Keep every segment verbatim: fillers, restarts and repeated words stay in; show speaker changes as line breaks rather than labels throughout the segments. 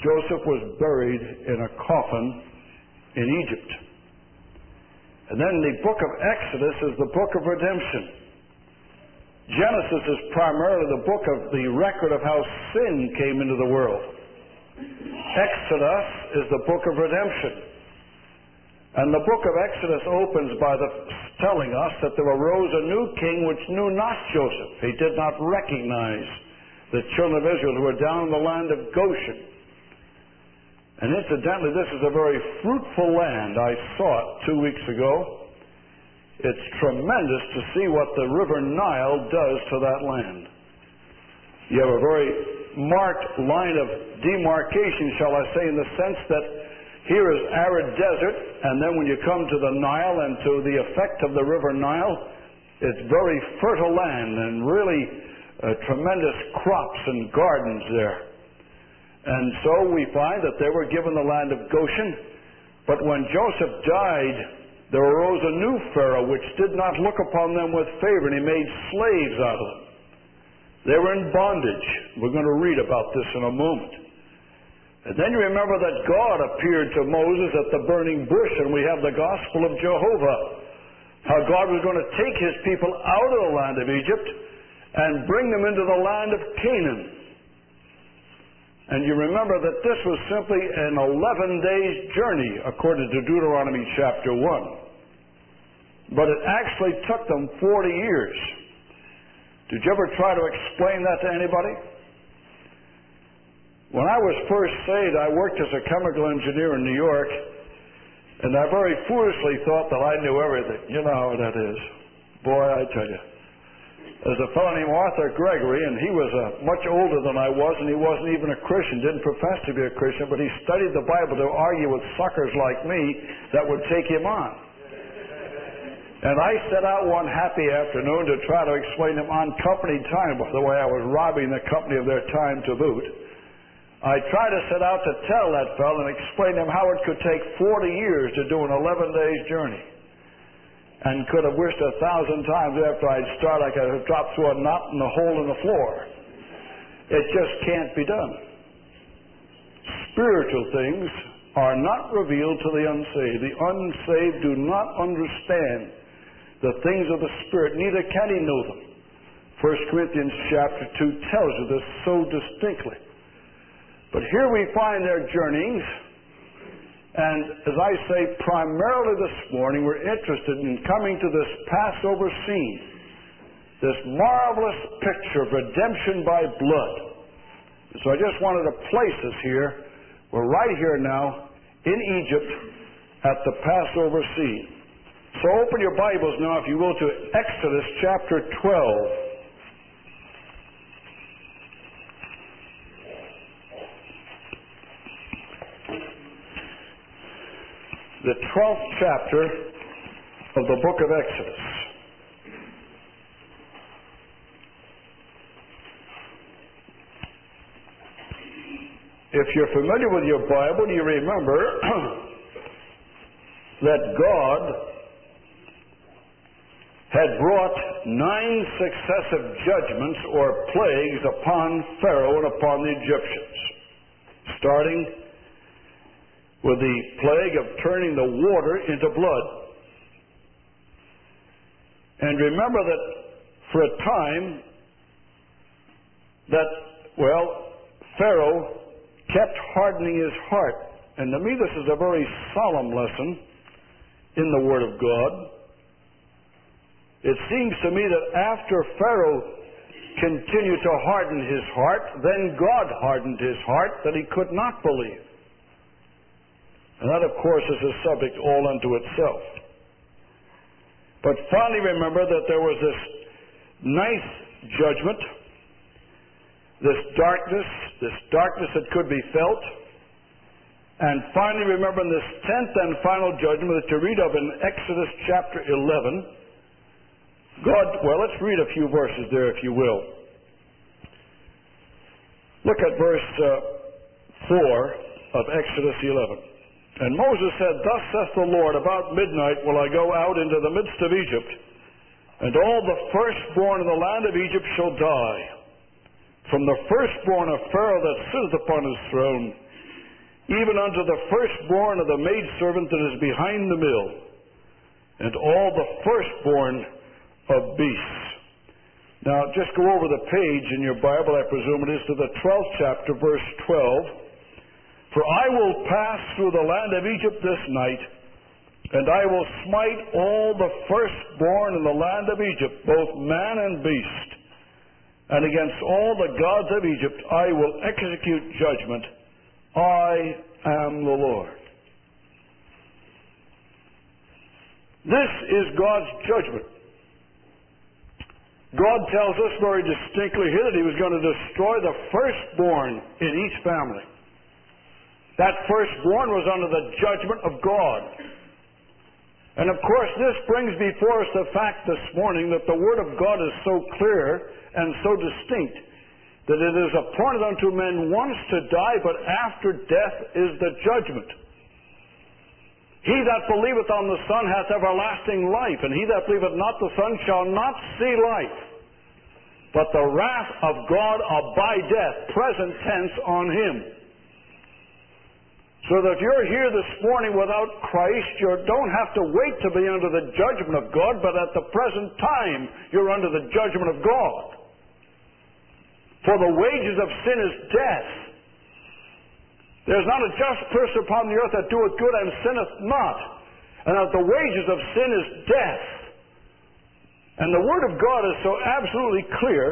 Joseph was buried in a coffin in Egypt. And then the book of Exodus is the book of redemption. Genesis is primarily the book of the record of how sin came into the world. Exodus is the book of redemption. And the book of Exodus opens by the, telling us that there arose a new king which knew not Joseph. He did not recognize the children of Israel who were down in the land of Goshen. And incidentally, this is a very fruitful land. I saw it two weeks ago. It's tremendous to see what the river Nile does to that land. You have a very marked line of demarcation, shall I say, in the sense that here is arid desert, and then when you come to the Nile and to the effect of the river Nile, it's very fertile land and really uh, tremendous crops and gardens there. And so we find that they were given the land of Goshen, but when Joseph died, there arose a new Pharaoh which did not look upon them with favor, and he made slaves out of them. They were in bondage. We're going to read about this in a moment. And then you remember that God appeared to Moses at the burning bush, and we have the gospel of Jehovah. How God was going to take his people out of the land of Egypt and bring them into the land of Canaan. And you remember that this was simply an eleven days journey, according to Deuteronomy chapter one. But it actually took them forty years. Did you ever try to explain that to anybody? When I was first saved, I worked as a chemical engineer in New York, and I very foolishly thought that I knew everything. You know how that is. Boy, I tell you. There's a fellow named Arthur Gregory, and he was uh, much older than I was, and he wasn't even a Christian, didn't profess to be a Christian, but he studied the Bible to argue with suckers like me that would take him on. And I set out one happy afternoon to try to explain to him on company time. By the way, I was robbing the company of their time to boot. I tried to set out to tell that fellow and explain to him how it could take forty years to do an eleven days journey. And could have wished a thousand times after I'd started I could have dropped through a knot in the hole in the floor. It just can't be done. Spiritual things are not revealed to the unsaved. The unsaved do not understand the things of the Spirit, neither can he know them. First Corinthians chapter two tells you this so distinctly. But here we find their journeyings, and as I say, primarily this morning we're interested in coming to this Passover scene, this marvelous picture of redemption by blood. So I just wanted to place us here. We're right here now in Egypt at the Passover scene. So open your Bibles now, if you will, to Exodus chapter twelve. The twelfth chapter of the book of Exodus. If you're familiar with your Bible, you remember that God had brought nine successive judgments or plagues upon Pharaoh and upon the Egyptians, starting with the plague of turning the water into blood. And remember that for a time that, well, Pharaoh kept hardening his heart. And to me this is a very solemn lesson in the Word of God. It seems to me that after Pharaoh continued to harden his heart, then God hardened his heart that he could not believe. And that, of course, is a subject all unto itself. But finally remember that there was this ninth judgment, this darkness, this darkness that could be felt. And finally remember in this tenth and final judgment that you read of in Exodus chapter eleven, God, well, let's read a few verses there, if you will. Look at verse uh, four of Exodus eleven. And Moses said, Thus saith the Lord, about midnight will I go out into the midst of Egypt, and all the firstborn in the land of Egypt shall die, from the firstborn of Pharaoh that sitteth upon his throne, even unto the firstborn of the maidservant that is behind the mill, and all the firstborn of beasts. Now, just go over the page in your Bible, I presume it is, to the twelfth chapter, verse twelve. For I will pass through the land of Egypt this night, and I will smite all the firstborn in the land of Egypt, both man and beast. And against all the gods of Egypt I will execute judgment. I am the Lord. This is God's judgment. God tells us very distinctly here that He was going to destroy the firstborn in each family. That firstborn was under the judgment of God. And of course, this brings before us the fact this morning that the Word of God is so clear and so distinct that it is appointed unto men once to die, but after death is the judgment. He that believeth on the Son hath everlasting life, and he that believeth not the Son shall not see life, but the wrath of God abide death, present tense, on him. So that if you're here this morning without Christ, you don't have to wait to be under the judgment of God, but at the present time you're under the judgment of God. For the wages of sin is death. There's not a just person upon the earth that doeth good and sinneth not. And that the wages of sin is death. And the Word of God is so absolutely clear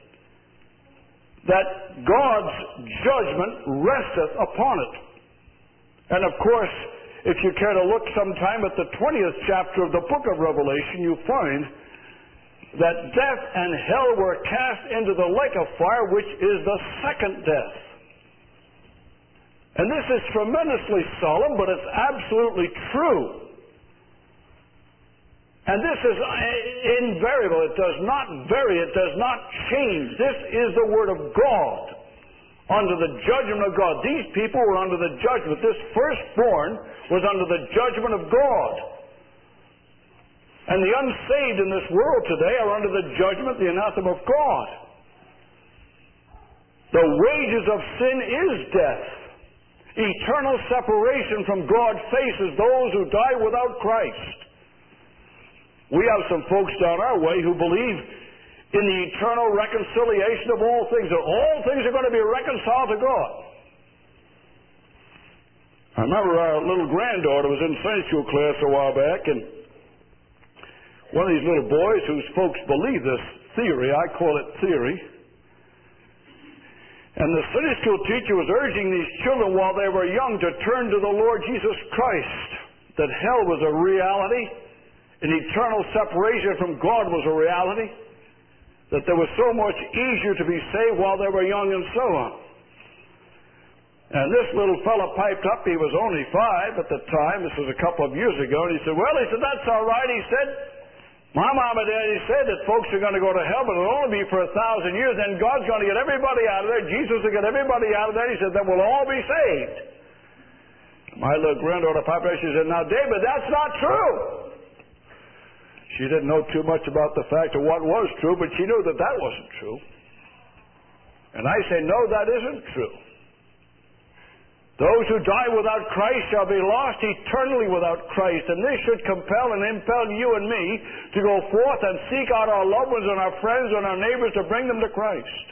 that God's judgment resteth upon it. And of course, if you care to look sometime at the twentieth chapter of the book of Revelation, you find that death and hell were cast into the lake of fire, which is the second death. And this is tremendously solemn, but it's absolutely true. And this is invariable. It does not vary. It does not change. This is the Word of God. Under the judgment of God. These people were under the judgment. This firstborn was under the judgment of God. And the unsaved in this world today are under the judgment, the anathema of God. The wages of sin is death. Eternal separation from God faces those who die without Christ. We have some folks down our way who believe in the eternal reconciliation of all things, that all things are going to be reconciled to God. I remember our little granddaughter was in Sunday school class a while back, and one of these little boys whose folks believe this theory, I call it theory, and the Sunday school teacher was urging these children while they were young to turn to the Lord Jesus Christ, that hell was a reality, and eternal separation from God was a reality, that there was so much easier to be saved while they were young and so on. And this little fellow piped up. He was only five at the time. This was a couple of years ago. And he said, well, he said, that's all right. He said, my mom and daddy said that folks are going to go to hell, but it'll only be for a thousand years. Then God's going to get everybody out of there. Jesus will get everybody out of there. He said, then we'll all be saved. My little granddaughter piped up. She said, now, David, that's not true. She didn't know too much about the fact of what was true, but she knew that that wasn't true. And I say, no, that isn't true. Those who die without Christ shall be lost eternally without Christ. And this should compel and impel you and me to go forth and seek out our loved ones and our friends and our neighbors to bring them to Christ.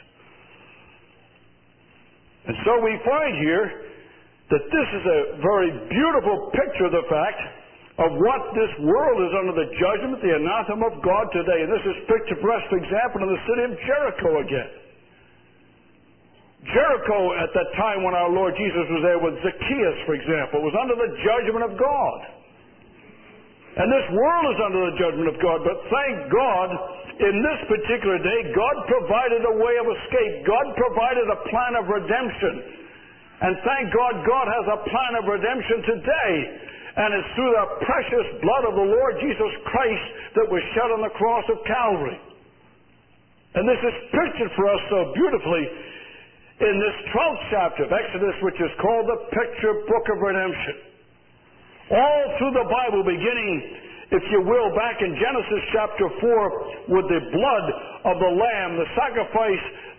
And so we find here that this is a very beautiful picture of the fact of what this world is under the judgment, the anathema of God today. And this is pictured for us, for example, in the city of Jericho again. Jericho, at that time when our Lord Jesus was there with Zacchaeus, for example, was under the judgment of God. And this world is under the judgment of God. But thank God, in this particular day, God provided a way of escape. God provided a plan of redemption. And thank God, God has a plan of redemption today. And it's through the precious blood of the Lord Jesus Christ that was shed on the cross of Calvary. And this is pictured for us so beautifully in this twelfth chapter of Exodus, which is called the Picture Book of Redemption. All through the Bible, beginning, if you will, back in Genesis chapter four, with the blood of the Lamb, the sacrifice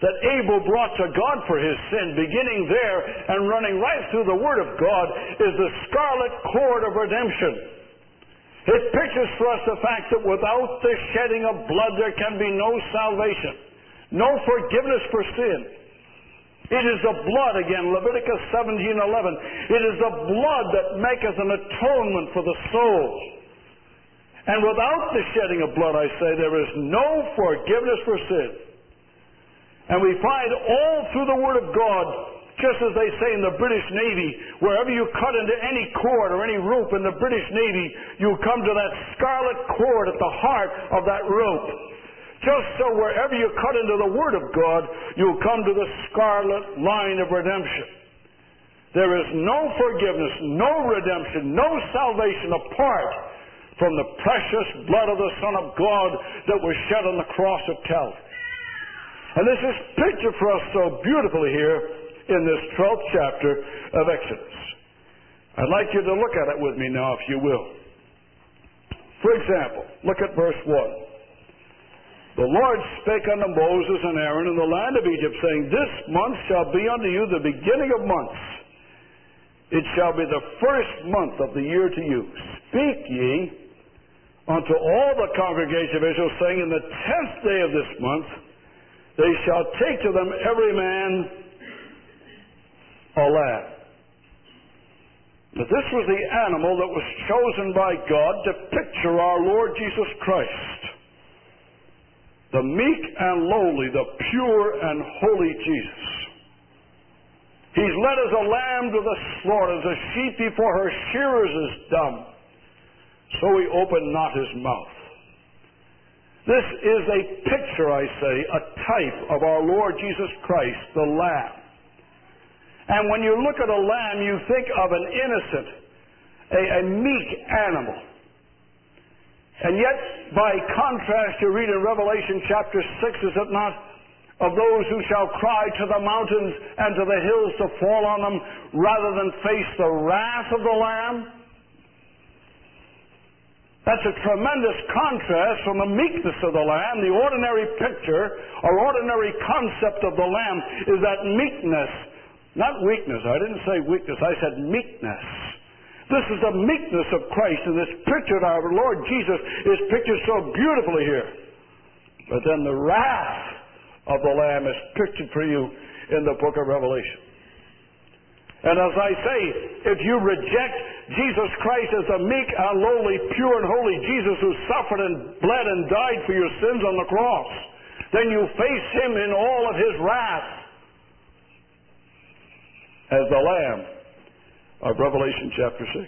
that Abel brought to God for his sin, beginning there and running right through the Word of God, is the scarlet cord of redemption. It pictures for us the fact that without the shedding of blood there can be no salvation, no forgiveness for sin. It is the blood, again, Leviticus seventeen eleven. It is the blood that maketh an atonement for the soul. And without the shedding of blood, I say, there is no forgiveness for sin. And we find all through the Word of God, just as they say in the British Navy, wherever you cut into any cord or any rope in the British Navy, you come to that scarlet cord at the heart of that rope. Just so wherever you cut into the Word of God, you'll come to the scarlet line of redemption. There is no forgiveness, no redemption, no salvation apart from the precious blood of the Son of God that was shed on the cross of Calvary. And this is pictured for us so beautifully here in this twelfth chapter of Exodus. I'd like you to look at it with me now, if you will. For example, look at verse one. The Lord spake unto Moses and Aaron in the land of Egypt, saying, This month shall be unto you the beginning of months. It shall be the first month of the year to you. Speak ye unto all the congregation of Israel, saying, In the tenth day of this month they shall take to them every man a lamb. Now, this was the animal that was chosen by God to picture our Lord Jesus Christ. The meek and lowly, the pure and holy Jesus. He's led as a lamb to the slaughter, as a sheep before her shearers is dumb. So he opened not his mouth. This is a picture, I say, a type of our Lord Jesus Christ, the Lamb. And when you look at a lamb, you think of an innocent, a, a meek animal. And yet, by contrast, you read in Revelation chapter six, is it not, of those who shall cry to the mountains and to the hills to fall on them, rather than face the wrath of the Lamb? That's a tremendous contrast from the meekness of the Lamb. The ordinary picture, or ordinary concept of the Lamb, is that meekness. Not weakness. I didn't say weakness. I said meekness. This is the meekness of Christ, and this picture of our Lord Jesus is pictured so beautifully here. But then the wrath of the Lamb is pictured for you in the book of Revelation. And as I say, if you reject Jesus Christ as the meek and lowly, pure and holy Jesus who suffered and bled and died for your sins on the cross, then you face him in all of his wrath as the Lamb of Revelation chapter six.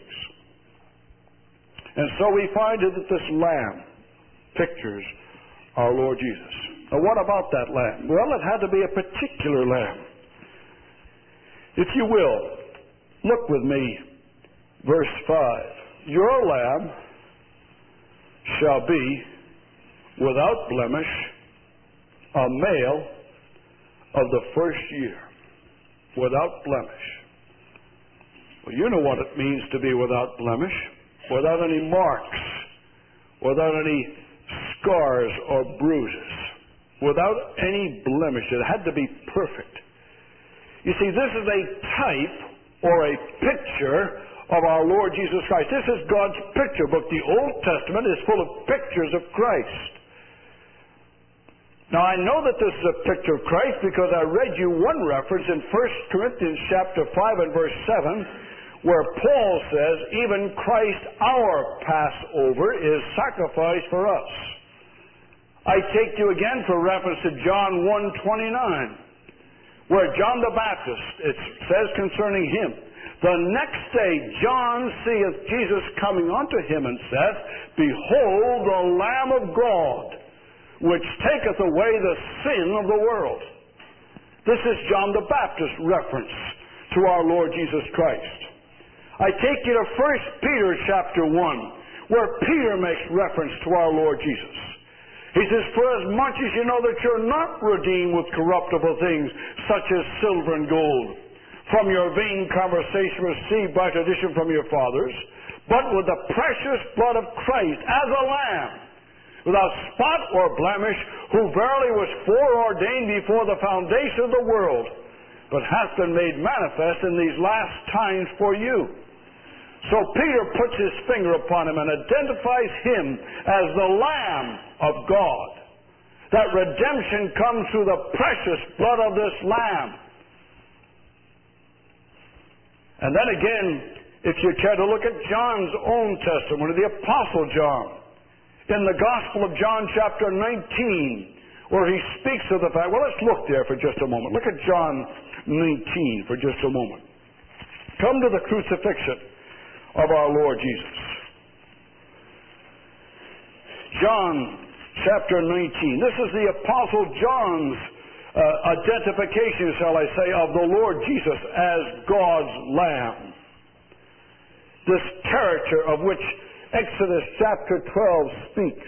And so we find that this Lamb pictures our Lord Jesus. Now what about that Lamb? Well, it had to be a particular Lamb. If you will, look with me, verse five. Your Lamb shall be without blemish, a male of the first year. Without blemish. Well, you know what it means to be without blemish. Without any marks. Without any scars or bruises. Without any blemish. It had to be perfect. You see, this is a type or a picture of our Lord Jesus Christ. This is God's picture book. The Old Testament is full of pictures of Christ. Now, I know that this is a picture of Christ because I read you one reference in First Corinthians chapter five and verse seven, where Paul says, even Christ our Passover is sacrificed for us. I take you again for reference to John one twenty-nine, where John the Baptist, it says concerning him, the next day John seeth Jesus coming unto him and saith, Behold the Lamb of God, which taketh away the sin of the world. This is John the Baptist reference to our Lord Jesus Christ. I take you to First Peter chapter one, where Peter makes reference to our Lord Jesus. He says, For as much as you know that you're not redeemed with corruptible things, such as silver and gold, from your vain conversation received by tradition from your fathers, but with the precious blood of Christ as a lamb, without spot or blemish, who verily was foreordained before the foundation of the world, but hath been made manifest in these last times for you. So Peter puts his finger upon him and identifies him as the Lamb of God. That redemption comes through the precious blood of this Lamb. And then again, if you care to look at John's own testimony, the Apostle John, in the Gospel of John chapter nineteen, where he speaks of the fact, well, let's look there for just a moment. Look at John nineteen for just a moment. Come to the crucifixion of our Lord Jesus. John chapter nineteen. This is the Apostle John's uh, identification, shall I say, of the Lord Jesus as God's Lamb. This character of which Exodus chapter twelve speaks.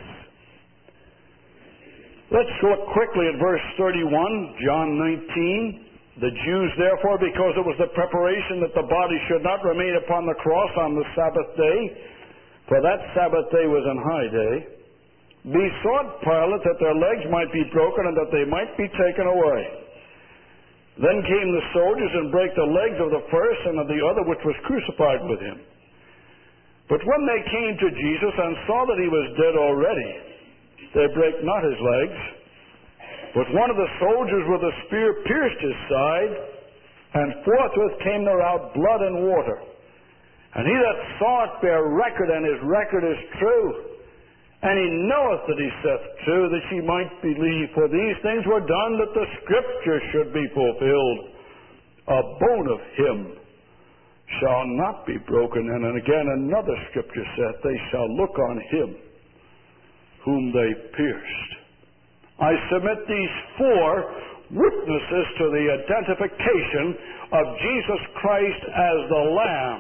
Let's look quickly at verse thirty-one, John nineteen. The Jews, therefore, because it was the preparation that the body should not remain upon the cross on the Sabbath day, for that Sabbath day was an high day, besought Pilate that their legs might be broken and that they might be taken away. Then came the soldiers and brake the legs of the first and of the other which was crucified with him. But when they came to Jesus and saw that he was dead already, they brake not his legs. But one of the soldiers with a spear pierced his side, and forthwith came there out blood and water. And he that saw it bare record, and his record is true. And he knoweth that he saith true, that ye might believe. For these things were done that the Scripture should be fulfilled. A bone of him shall not be broken. And then again another Scripture saith, they shall look on him whom they pierced. I submit these four witnesses to the identification of Jesus Christ as the Lamb.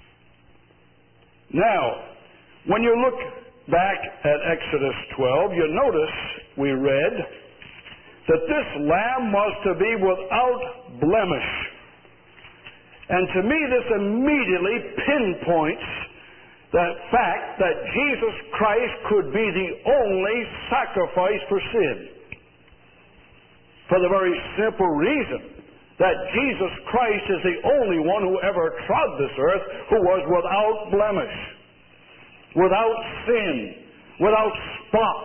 Now, when you look back at Exodus twelve, you notice we read that this Lamb was to be without blemish. And to me, this immediately pinpoints that fact that Jesus Christ could be the only sacrifice for sin. For the very simple reason that Jesus Christ is the only one who ever trod this earth who was without blemish, without sin, without spot.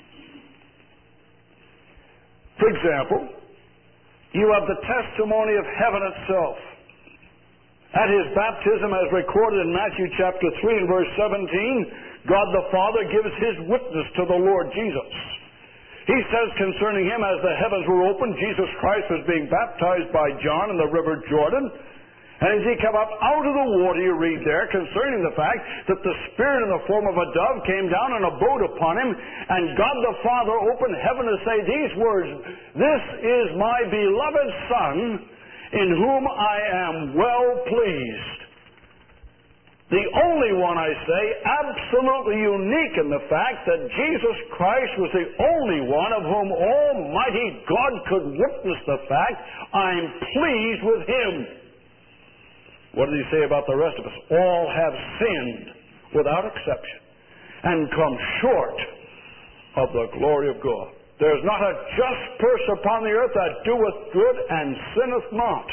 For example, you have the testimony of heaven itself. At his baptism, as recorded in Matthew chapter three and verse seventeen, God the Father gives his witness to the Lord Jesus. He says concerning him, as the heavens were opened, Jesus Christ was being baptized by John in the river Jordan. And as he came up out of the water, you read there, concerning the fact that the Spirit in the form of a dove came down and abode upon him, and God the Father opened heaven to say these words, "This is my beloved Son, in whom I am well pleased." The only one, I say, absolutely unique in the fact that Jesus Christ was the only one of whom Almighty God could witness the fact, I'm pleased with him. What did he say about the rest of us? All have sinned without exception and come short of the glory of God. There's not a just person upon the earth that doeth good and sinneth not.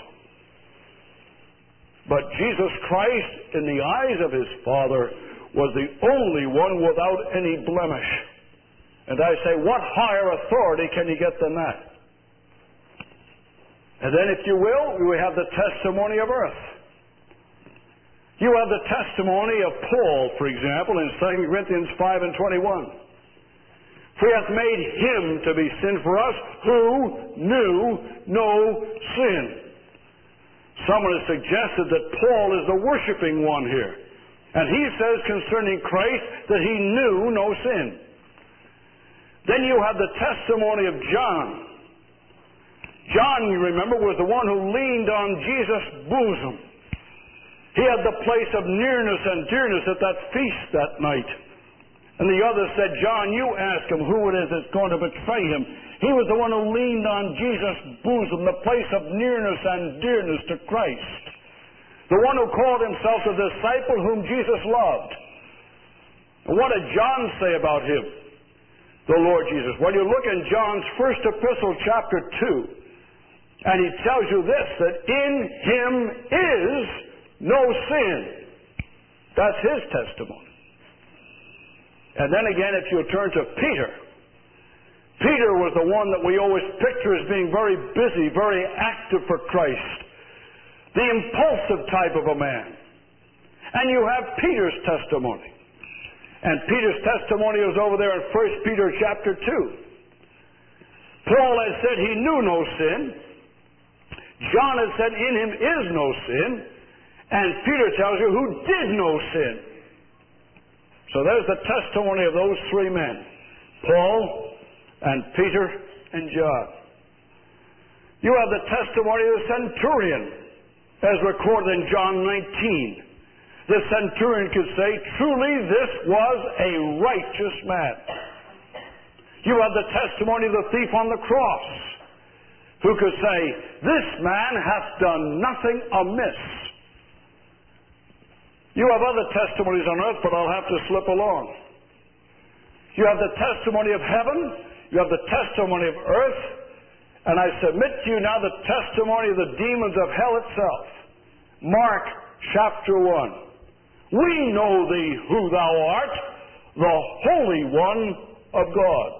But Jesus Christ, in the eyes of his Father, was the only one without any blemish. And I say, what higher authority can you get than that? And then, if you will, we have the testimony of earth. You have the testimony of Paul, for example, in Second Corinthians five and twenty-one. For he hath made him to be sin for us who knew no sin. Someone has suggested that Paul is the worshiping one here. And he says concerning Christ that he knew no sin. Then you have the testimony of John. John, you remember, was the one who leaned on Jesus' bosom. He had the place of nearness and dearness at that feast that night. And the other said, John, you ask him who it is that's going to betray him. He was the one who leaned on Jesus' bosom, the place of nearness and dearness to Christ. The one who called himself the disciple whom Jesus loved. And what did John say about him? the Lord Jesus. When you look in John's first epistle, chapter two, and he tells you this, that in him is no sin. That's his testimony. And then again, if you turn to Peter, Peter was the one that we always picture as being very busy, very active for Christ. The impulsive type of a man. And you have Peter's testimony. And Peter's testimony is over there in First Peter chapter two. Paul has said he knew no sin. John has said in him is no sin. And Peter tells you who did no sin. So there's the testimony of those three men. Paul and Peter and John. You have the testimony of the centurion as recorded in John nineteen. The centurion could say, truly this was a righteous man. You have the testimony of the thief on the cross, who could say, this man hath done nothing amiss. You have other testimonies on earth, but I'll have to slip along. You have the testimony of heaven, you have the testimony of earth, and I submit to you now the testimony of the demons of hell itself. Mark chapter one. We know thee who thou art, the Holy One of God.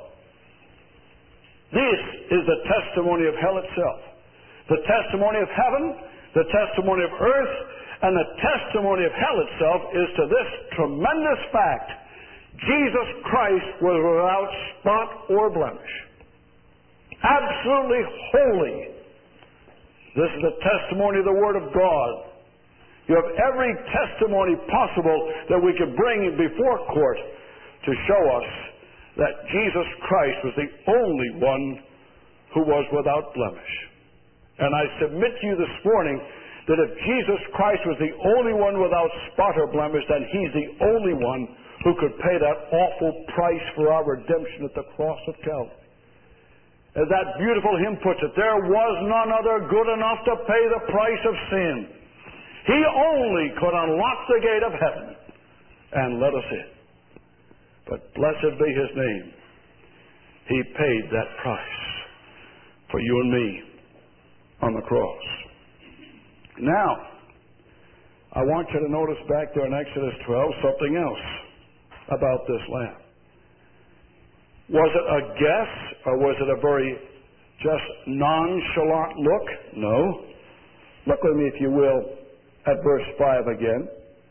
This is the testimony of hell itself. The testimony of heaven, the testimony of earth, and the testimony of hell itself is to this tremendous fact: Jesus Christ was without spot or blemish. Absolutely holy. This is the testimony of the Word of God. You have every testimony possible that we could bring before court to show us that Jesus Christ was the only one who was without blemish. And I submit to you this morning that if Jesus Christ was the only one without spot or blemish, then He's the only one who could pay that awful price for our redemption at the cross of Calvary. As that beautiful hymn puts it, there was none other good enough to pay the price of sin. He only could unlock the gate of heaven and let us in. But blessed be His name. He paid that price for you and me on the cross. Now, I want you to notice back there in Exodus twelve something else about this lamb. Was it a guess, or was it a very just nonchalant look? No. Look with me, if you will, at verse five again.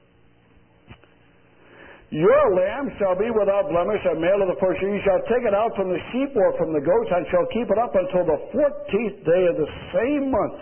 Your lamb shall be without blemish, a male of the first year. You shall take it out from the sheep or from the goats, and shall keep it up until the fourteenth day of the same month.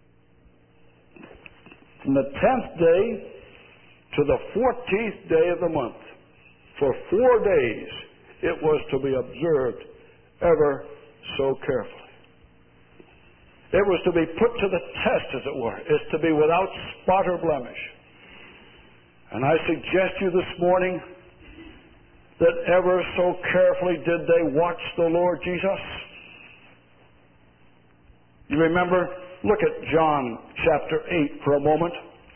From the tenth day to the fourteenth day of the month. For four days it was to be observed ever so carefully. It was to be put to the test, as it were. It's to be without spot or blemish. And I suggest to you this morning that ever so carefully did they watch the Lord Jesus. You remember, look at John chapter eight for a moment.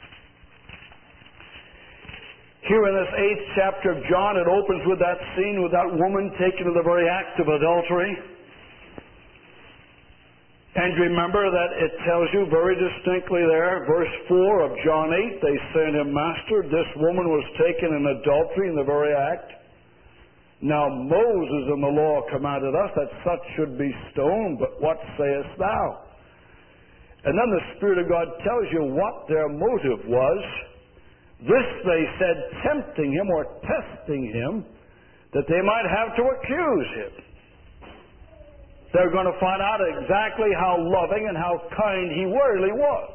Here in this eighth chapter of John, it opens with that scene with that woman taken to the very act of adultery. And remember that it tells you very distinctly there, verse four of John eight, they say unto him, Master, this woman was taken in adultery in the very act. Now Moses in the law commanded us that such should be stoned, but what sayest thou? And then the Spirit of God tells you what their motive was. This they said, tempting him or testing him, that they might have to accuse him. They're going to find out exactly how loving and how kind he really was.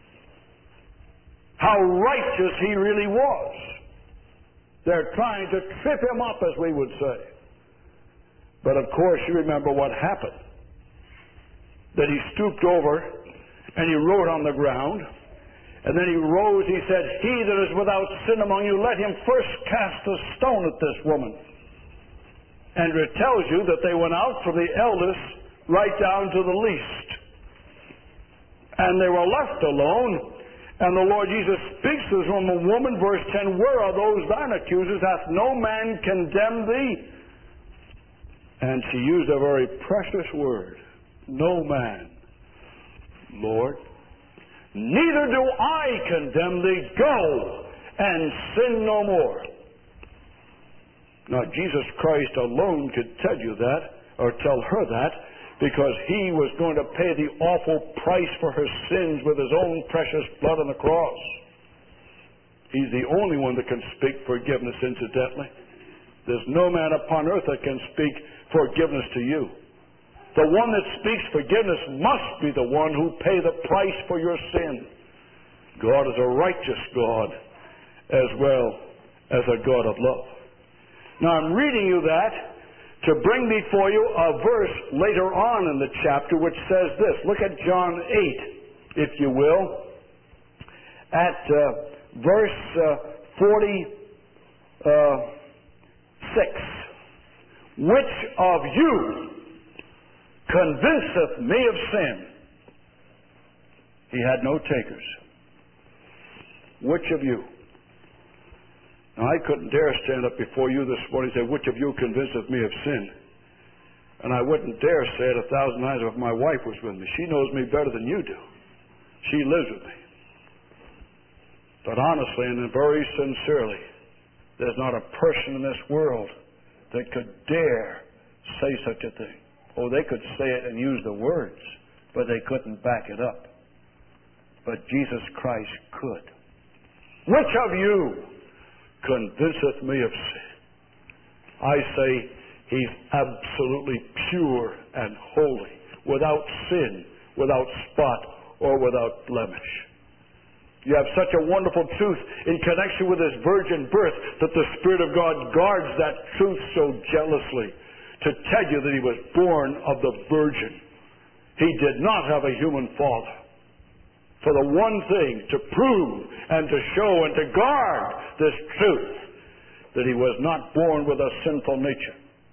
How righteous he really was. They're trying to trip him up, as we would say. But of course, you remember what happened. That he stooped over and he wrote on the ground. And then he rose, he said, He that is without sin among you, let him first cast a stone at this woman. And it tells you that they went out from the eldest right down to the least. And they were left alone. And the Lord Jesus speaks to this woman, woman, verse ten, Where are those thine accusers? Hath no man condemned thee? And she used a very precious word. No man, Lord, neither do I condemn thee. Go and sin no more. Now, Jesus Christ alone could tell you that, or tell her that, because He was going to pay the awful price for her sins with His own precious blood on the cross. He's the only one that can speak forgiveness, incidentally. There's no man upon earth that can speak forgiveness to you. The one that speaks forgiveness must be the one who paid the price for your sin. God is a righteous God as well as a God of love. Now, I'm reading you that to bring before you a verse later on in the chapter which says this. Look at John eight, if you will, at uh, verse uh, forty-six. Which of you convinceth me of sin? He had no takers. Which of you? Now, I couldn't dare stand up before you this morning and say, which of you convinceth me of sin? And I wouldn't dare say it a thousand times if my wife was with me. She knows me better than you do. She lives with me. But honestly and very sincerely, there's not a person in this world that could dare say such a thing. Oh, they could say it and use the words, but they couldn't back it up. But Jesus Christ could. Which of you convinceth me of sin? I say He's absolutely pure and holy, without sin, without spot, or without blemish. You have such a wonderful truth in connection with His virgin birth that the Spirit of God guards that truth so jealously to tell you that He was born of the Virgin. He did not have a human father. For the one thing, to prove and to show and to guard this truth, that He was not born with a sinful nature.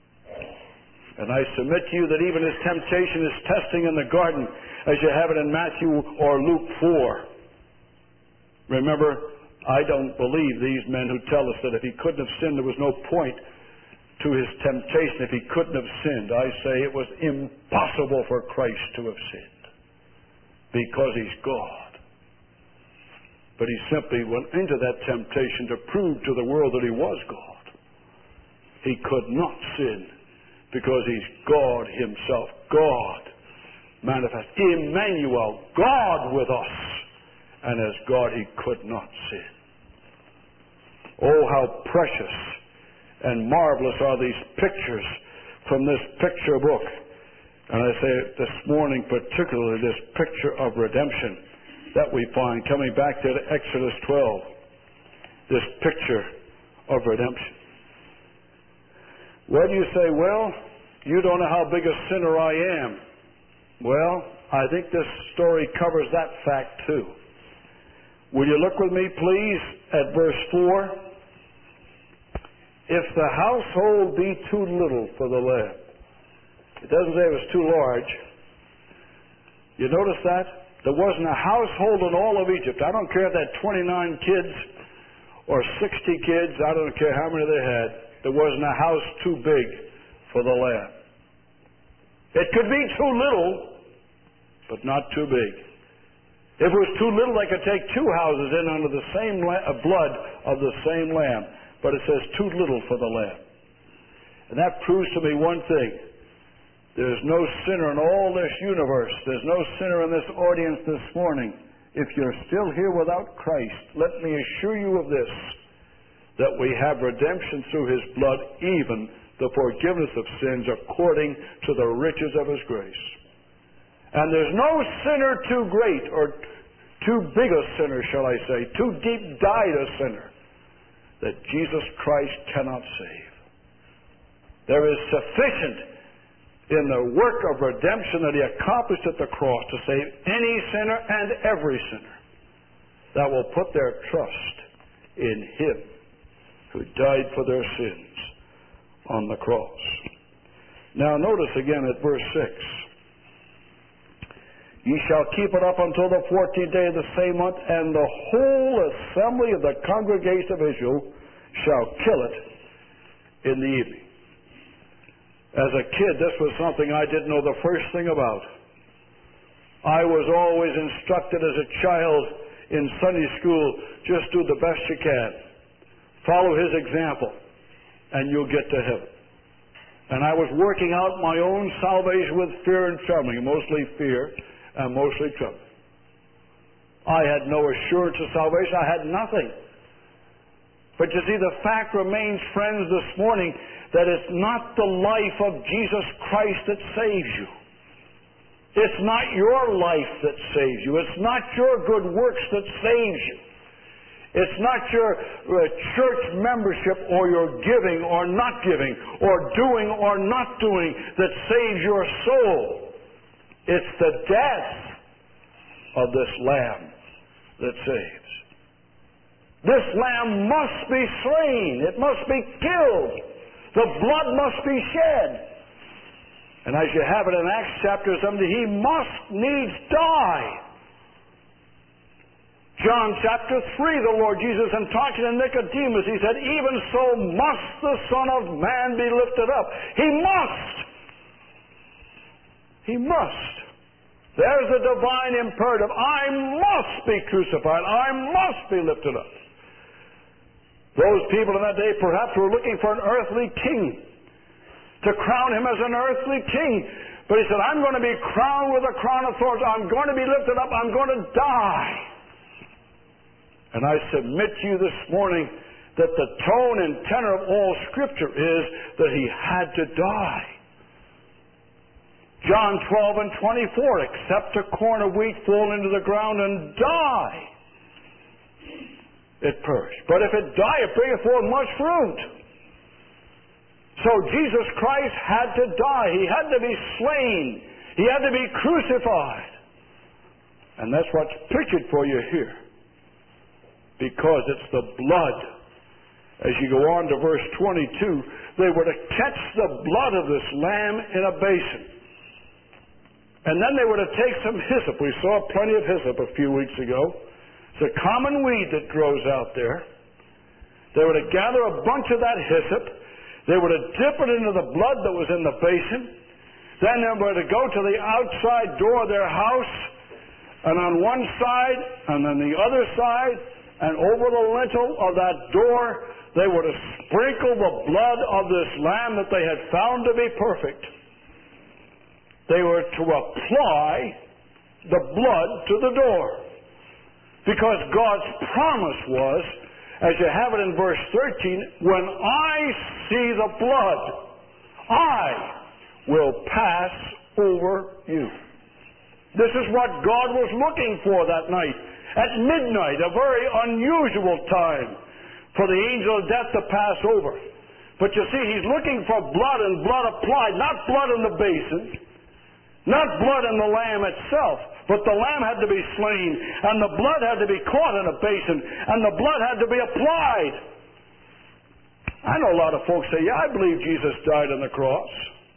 And I submit to you that even His temptation, His testing in the garden, as you have it in Matthew or Luke four. Remember, I don't believe these men who tell us that if He couldn't have sinned, there was no point to His temptation if He couldn't have sinned. I say it was impossible for Christ to have sinned, because He's God. But He simply went into that temptation to prove to the world that He was God. He could not sin because He's God Himself. God manifest. Emmanuel, God with us. And as God, He could not sin. Oh, how precious and marvelous are these pictures from this picture book. And I say this morning particularly this picture of redemption that we find coming back to Exodus twelve. This picture of redemption. Well, you say, well, you don't know how big a sinner I am. Well, I think this story covers that fact too. Will you look with me, please, at verse four? If the household be too little for the lad. It doesn't say it was too large. You notice that? There wasn't a household in all of Egypt. I don't care if they had twenty-nine kids or sixty kids. I don't care how many they had. There wasn't a house too big for the lad. It could be too little, but not too big. If it was too little, they could take two houses in under the same la- uh, blood of the same lamb. But it says too little for the lamb. And that proves to me one thing. There's no sinner in all this universe. There's no sinner in this audience this morning. If you're still here without Christ, let me assure you of this, that we have redemption through His blood, even the forgiveness of sins according to the riches of His grace. And there's no sinner too great or too big a sinner, shall I say, too deep dyed a sinner, that Jesus Christ cannot save. There is sufficient in the work of redemption that He accomplished at the cross to save any sinner and every sinner that will put their trust in Him who died for their sins on the cross. Now notice again at verse six. Ye shall keep it up until the fourteenth day of the same month, and the whole assembly of the congregation of Israel shall kill it in the evening. As a kid, this was something I didn't know the first thing about. I was always instructed as a child in Sunday school, just do the best you can. Follow his example, and you'll get to heaven. And I was working out my own salvation with fear and trembling, mostly fear and mostly trembling. I had no assurance of salvation. I had nothing. But you see, the fact remains, friends, this morning, that it's not the life of Jesus Christ that saves you. It's not your life that saves you. It's not your good works that saves you. It's not your uh, church membership or your giving or not giving or doing or not doing that saves your soul. It's the death of this Lamb that saves. This Lamb must be slain. It must be killed. The blood must be shed. And as you have it in Acts chapter seventy, he must needs die. John chapter three, the Lord Jesus, in talking to Nicodemus, he said, even so must the Son of Man be lifted up. He must. He must. There's the divine imperative. I must be crucified. I must be lifted up. Those people in that day perhaps were looking for an earthly king, to crown him as an earthly king. But he said, I'm going to be crowned with a crown of thorns. I'm going to be lifted up. I'm going to die. And I submit to you this morning that the tone and tenor of all Scripture is that he had to die. John twelve and twenty-four, except a corn of wheat fall into the ground and die, it perished. But if it die, it bringeth forth much fruit. So Jesus Christ had to die. He had to be slain. He had to be crucified. And that's what's pictured for you here. Because it's the blood. As you go on to verse twenty-two, they were to catch the blood of this lamb in a basin. And then they were to take some hyssop. We saw plenty of hyssop a few weeks ago. It's a common weed that grows out there. They were to gather a bunch of that hyssop. They were to dip it into the blood that was in the basin. Then they were to go to the outside door of their house, and on one side and on the other side and over the lintel of that door, they were to sprinkle the blood of this lamb that they had found to be perfect. They were to apply the blood to the door. Because God's promise was, as you have it in verse thirteen, when I see the blood, I will pass over you. This is what God was looking for that night. At midnight, a very unusual time for the angel of death to pass over. But you see, he's looking for blood and blood applied, not blood in the basin, not blood in the lamb itself, but the lamb had to be slain, and the blood had to be caught in a basin, and the blood had to be applied. I know a lot of folks say, yeah, I believe Jesus died on the cross.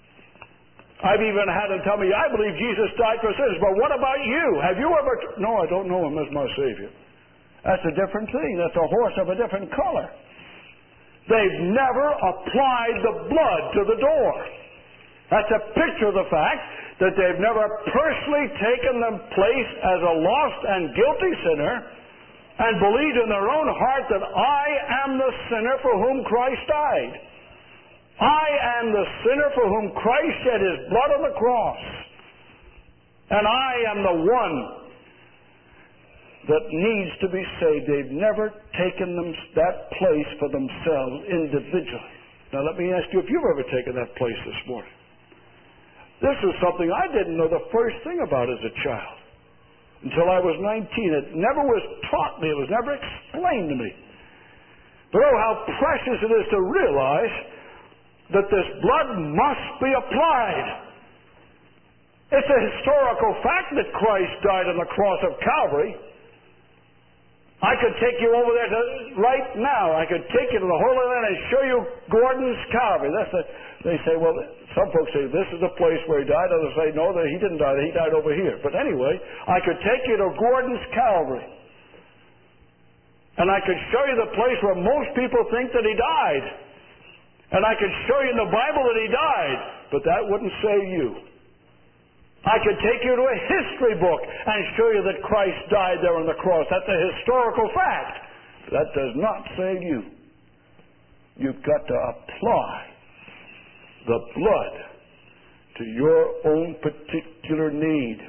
I've even had them tell me, I believe Jesus died for sins, but what about you? Have you ever... T-? No, I don't know him as my Savior. That's a different thing. That's a horse of a different color. They've never applied the blood to the door. That's a picture of the fact that they've never personally taken them place as a lost and guilty sinner and believed in their own heart that I am the sinner for whom Christ died. I am the sinner for whom Christ shed his blood on the cross. And I am the one that needs to be saved. They've never taken them that place for themselves individually. Now let me ask you if you've ever taken that place this morning. This was something I didn't know the first thing about as a child until I was nineteen. It never was taught me. It was never explained to me. But oh, how precious it is to realize that this blood must be applied. It's a historical fact that Christ died on the cross of Calvary. I could take you over there to, right now. I could take you to the Holy Land and show you Gordon's Calvary. That's a, they say, well, some folks say this is the place where he died. Others say, no, that he didn't die. He died over here. But anyway, I could take you to Gordon's Calvary. And I could show you the place where most people think that he died. And I could show you in the Bible that he died. but that wouldn't save you. I could take you to a history book and show you that Christ died there on the cross. That's a historical fact. But that does not save you. You've got to apply the blood to your own particular need.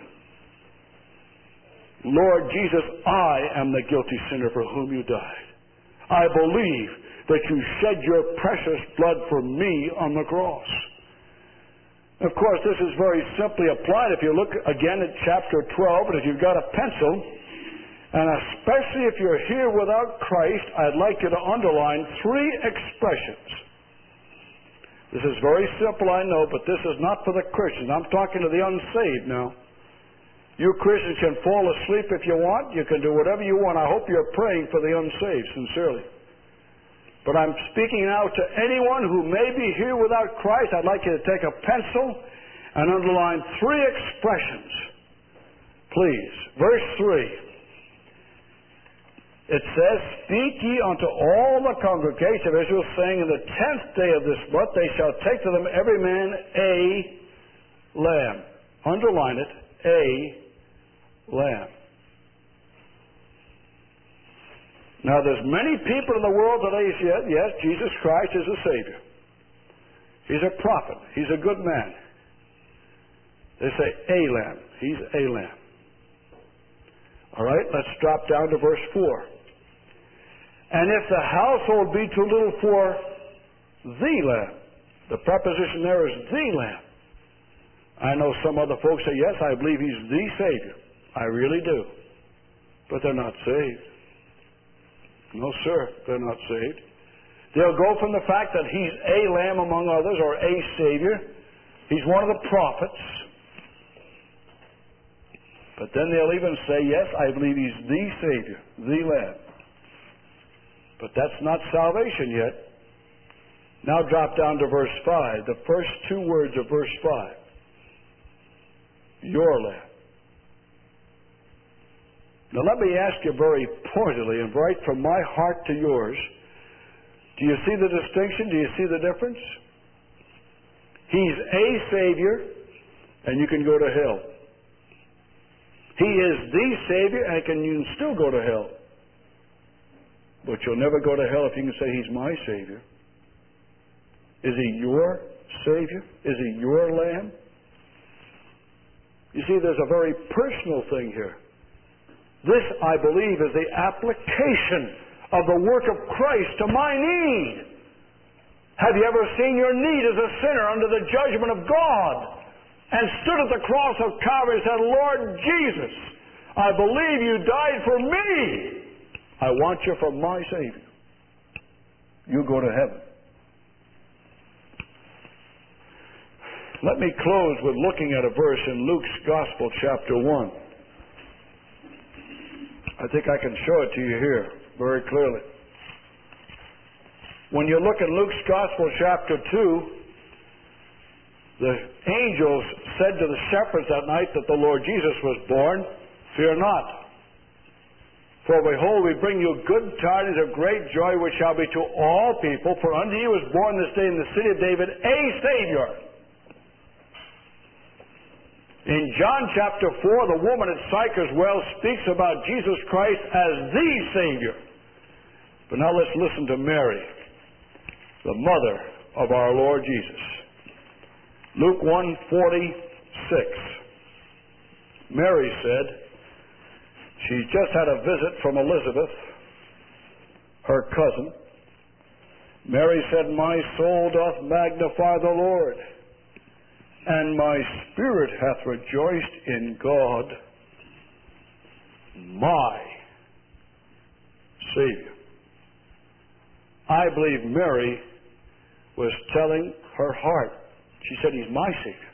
Lord Jesus, I am the guilty sinner for whom you died. I believe that you shed your precious blood for me on the cross. Of course, this is very simply applied if you look again at chapter twelve, and if you've got a pencil, and especially if you're here without Christ, I'd like you to underline three expressions. This is very simple, I know, but this is not for the Christians. I'm talking to the unsaved now. You Christians can fall asleep if you want. You can do whatever you want. I hope you're praying for the unsaved, sincerely. But I'm speaking now to anyone who may be here without Christ. I'd like you to take a pencil and underline three expressions. Please. Verse three. It says, Speak ye unto all the congregation of Israel, saying, In the tenth day of this month they shall take to them every man a lamb. Underline it. A lamb. Now, there's many people in the world today who say, yes, Jesus Christ is a Savior. He's a prophet. He's a good man. They say, a lamb. He's a lamb. All right, let's drop down to verse four. And if the household be too little for the lamb, the preposition there is the lamb. I know some other folks say, yes, I believe he's the Savior. I really do. But they're not saved. No, sir, they're not saved. They'll go from the fact that he's a lamb among others, or a Savior. He's one of the prophets. But then they'll even say, yes, I believe he's the Savior, the Lamb. But that's not salvation yet. Now drop down to verse five, the first two words of verse five. Your Lamb. Now let me ask you very pointedly and right from my heart to yours, do you see the distinction? Do you see the difference? He's a Savior, and you can go to hell. He is the Savior, and can, you can still go to hell. But you'll never go to hell if you can say, He's my Savior. Is He your Savior? Is He your Lamb? You see, there's a very personal thing here. This, I believe, is the application of the work of Christ to my need. Have you ever seen your need as a sinner under the judgment of God and stood at the cross of Calvary and said, Lord Jesus, I believe you died for me. I want you for my Savior. You go to heaven. Let me close with looking at a verse in Luke's Gospel, chapter one. I think I can show it to you here very clearly. When you look at Luke's Gospel, chapter two, the angels said to the shepherds that night that the Lord Jesus was born, Fear not. For behold, we bring you good tidings of great joy, which shall be to all people. For unto you is born this day in the city of David a Savior. In John chapter four, the woman at Sychar's well speaks about Jesus Christ as the Savior. But now let's listen to Mary, the mother of our Lord Jesus. Luke one forty-six. Mary said, she just had a visit from Elizabeth, her cousin. Mary said, My soul doth magnify the Lord, and my spirit hath rejoiced in God, my Savior. I believe Mary was telling her heart. She said, He's my Savior.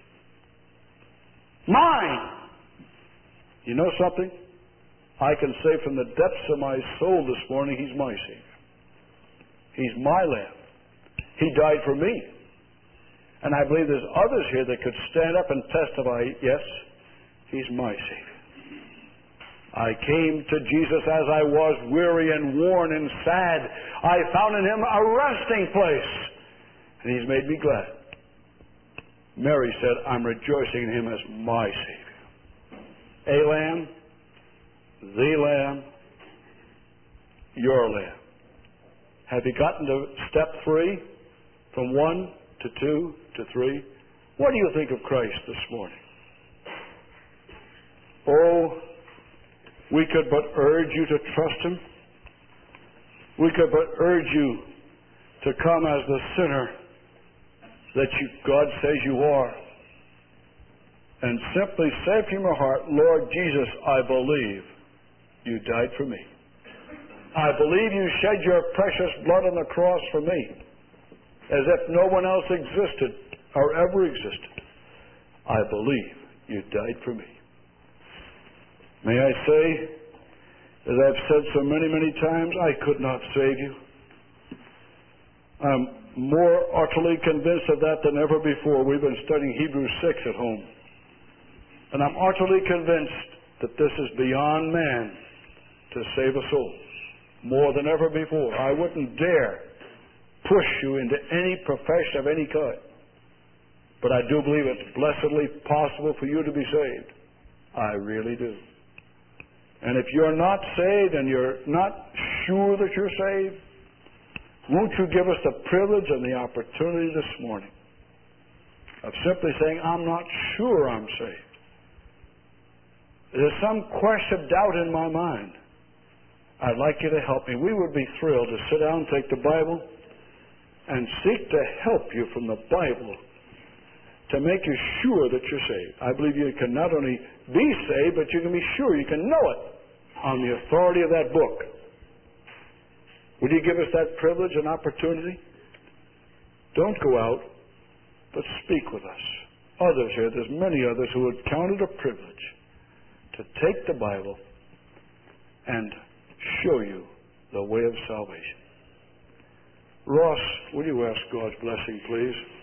Mine! You know something? I can say from the depths of my soul this morning, He's my Savior. He's my Lamb. He died for me. And I believe there's others here that could stand up and testify, yes, He's my Savior. I came to Jesus as I was, weary and worn and sad. I found in Him a resting place, and He's made me glad. Mary said, I'm rejoicing in him as my Savior. A lamb, the lamb, your lamb. Have you gotten to step three? From one to two to three? What do you think of Christ this morning? Oh, we could but urge you to trust him. We could but urge you to come as the sinner that you, God says you are. And simply say from your heart, Lord Jesus, I believe you died for me. I believe you shed your precious blood on the cross for me, as if no one else existed or ever existed. I believe you died for me. May I say, as I've said so many, many times, I could not save you. I'm more utterly convinced of that than ever before. We've been studying Hebrews six at home. And I'm utterly convinced that this is beyond man to save a soul. More than ever before. I wouldn't dare push you into any profession of any kind. But I do believe it's blessedly possible for you to be saved. I really do. And if you're not saved and you're not sure that you're saved, won't you give us the privilege and the opportunity this morning of simply saying, I'm not sure I'm saved. There's some question of doubt in my mind. I'd like you to help me. We would be thrilled to sit down and take the Bible and seek to help you from the Bible to make you sure that you're saved. I believe you can not only be saved, but you can be sure, you can know it on the authority of that book. Would you give us that privilege and opportunity? Don't go out, but speak with us. Others here, there's many others who would count it a privilege to take the Bible and show you the way of salvation. Ross, will you ask God's blessing, please?